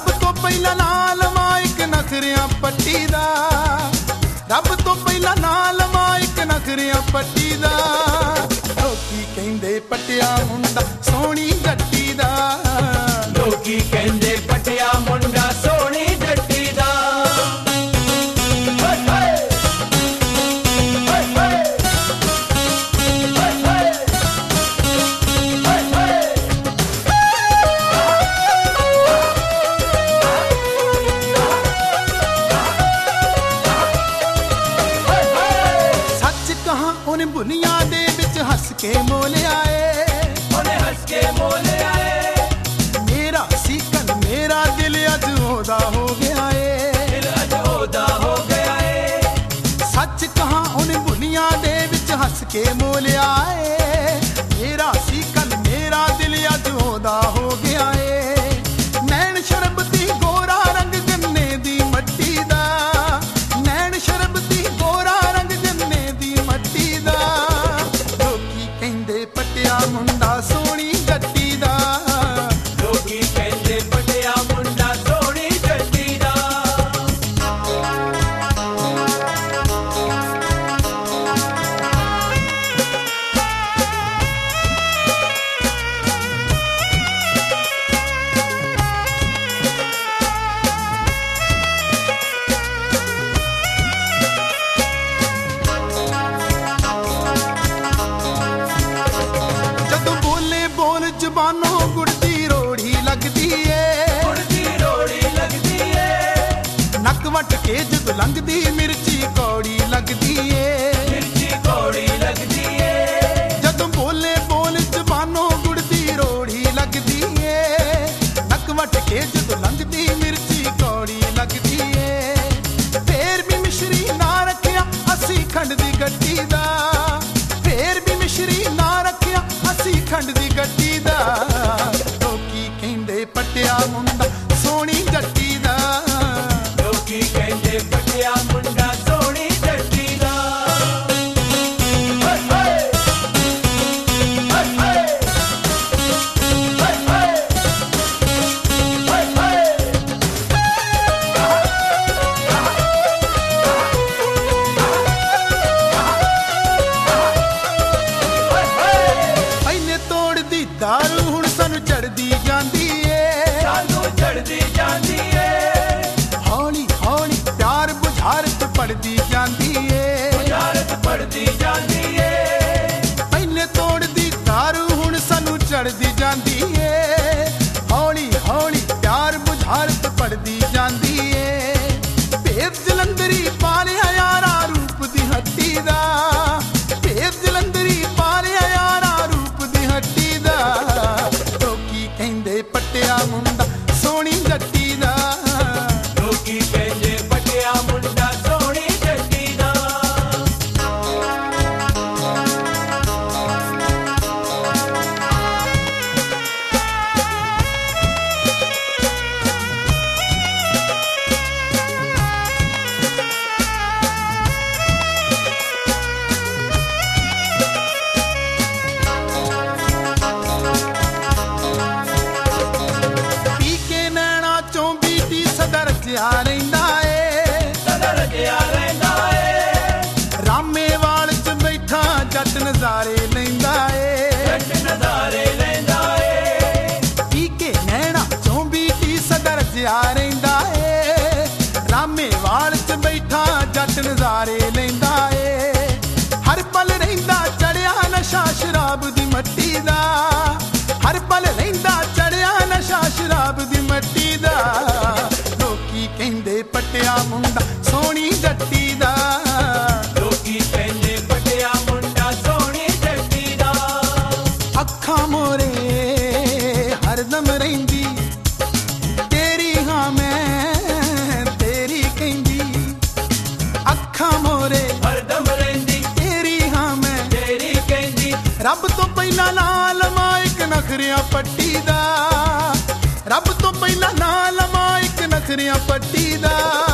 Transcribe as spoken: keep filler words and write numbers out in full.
रब तो पहला नाल माइक नखरियां पट्टी दा, रब तो पहला नाल माइक नखरियां पट्टी दा। लोकी कहंदे पटिया मुंडा सोहनी जट्टी दा, लोकी कहंदे पटिया मुंडा सोहनी जट्टी दा। उन बुनिया दे विच हस के मोल आए, उन्हें हस के मोल आए। मेरा सीकन मेरा दिल अज ओदा हो गया है, दिल अज ओदा हो गया है। सच कहां उन बुनिया दे विच हस के मोल आए, मेरा सीकन मेरा दिल अज ओदा हो गया है। नैन शरबती गोरा रंग गन्ने दी मट्टी दा, नैन शरबती गोरा रंग गन्ने दी मट्टी दा। लोकी कहंदे पटिया मुंडा सोहनी जट्टी दा, लोकी कहंदे पटिया मुंडा सोहनी जट्टी दा। जबानों गुड़दी रोड़ी लगदी है, गुड़दी रोड़ी लगदी है। नक वट के जद लंघदी मिर्ची कौड़ी लगदी है, मिर्ची कौड़ी लगदी है। जद बोले बोल जबानों गुड़दी रोड़ी लगदी है, नक वट के जद लंघदी मिर्ची कौड़ी लगदी है। फेर भी मिश्री ना रखिया असी खंड दी गट्टी दा, फेर भी मिश्री ना रखिया असी खंड दी गट्टी दा। लोकी कहंदे पटिया मुंडा सोहनी जट्टी दा, लोकी कहंदे पटिया मुंडा सोहनी जट्टी दा। दारू हुण सानू चढ़दी जांदी ए, सानू चढ़दी जांदी ए। हौली हौली प्यार बुझारत पड़दी जांदी ए, बुझारत पड़दी जांदी ए। पहले तोड़दी दारू हुण सानू चढ़दी जांदी ए, हौली हौली प्यार बुझारत पड़दी जांदी ए। भेद जलंधरी पालिया यारा रूप दी हट्टी दा, भेद जलंधरी पालिया यारा रूप दी हट्टी दा। लोकी कहंदे पटिया मुंडा सोहनी जट्टी दा, लोकी कहंदे पटिया मुंडा सोहनी जट्टी दा। रजिया रहिंदा ए, सदा रजिया रहिंदा ए। रामे वाल च बैठा जट नज़ारे लैंदा ए, जट नज़ारे लैंदा ए। पी के नैना चों बीटी सदा रजिया रहिंदा ए, रामे वाल च बैठा जट नज़ारे लैंदा ए। हर पल रहिंदा चढ़िया नशा शराब दी मट्टी दा, हर पल रहिंदा चढ़िया नशा शराब दी मट्टी दा। कहंदे पटिया मुंडा सोहनी जट्टी दा, लोकी कहंदे पटिया मुंडा सोहनी जट्टी दा। अखां मोरे हरदम रहिंदी तेरी, हां मैं तेरी कहंदी। अखां मोरे हरदम रहिंदी तेरी, हां मैं तेरी कहंदी। रब तो पहला नाल माइक नखरियां पट्टी दा, रब तो पहला नाल माइक नखरियां पट्टी दा।